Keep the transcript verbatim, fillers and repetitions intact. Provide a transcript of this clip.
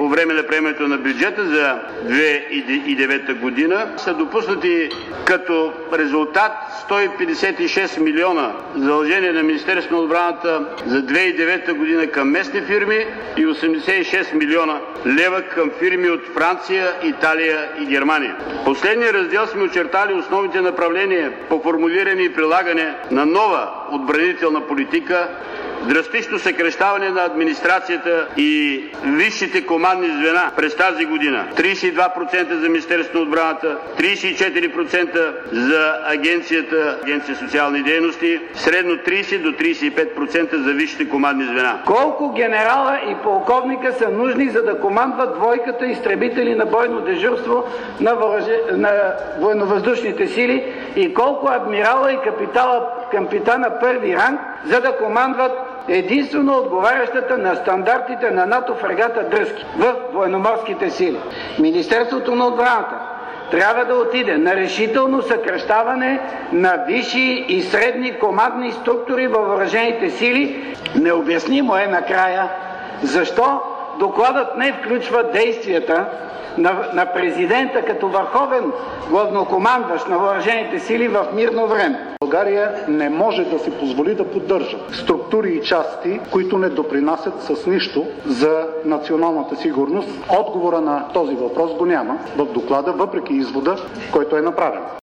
по време на приемането на бюджета за две хиляди и девета година са допуснати като резултат сто петдесет и шест милиона задължения на Министерството на отбраната за две хиляди и девета година към местни фирми и осемдесет и шест милиона лева към фирми от Франция, Италия и Германия. В последния раздел сме очертали основните направления по формулиране и прилагане на нова отбранителна политика, драстично съкращаване на администрацията и висшите командни звена през тази година. тридесет и два процента за Министерството на отбраната, тридесет и четири процента за Агенцията, Агенция социални дейности, средно тридесет до тридесет и пет процента за висшите командни звена. Колко генерала и полковника са нужни, за да командват двойката изтребители на бойно дежурство на, въоръже... на военновъздушните сили и колко адмирала и капитала, капитана първи ранг, за да командват единствено отговарящата на стандартите на НАТО фрегата Дръзки в военноморските сили. Министерството на отбраната трябва да отиде на решително съкращаване на висши и средни командни структури във въоръжените сили. Необяснимо е накрая защо докладът не включва действията на, на президента като върховен главнокомандващ на въоръжените сили в мирно време. България не може да си позволи да поддържа структури и части, които не допринасят с нищо за националната сигурност. Отговора на този въпрос го няма в доклада, въпреки извода, който е направен.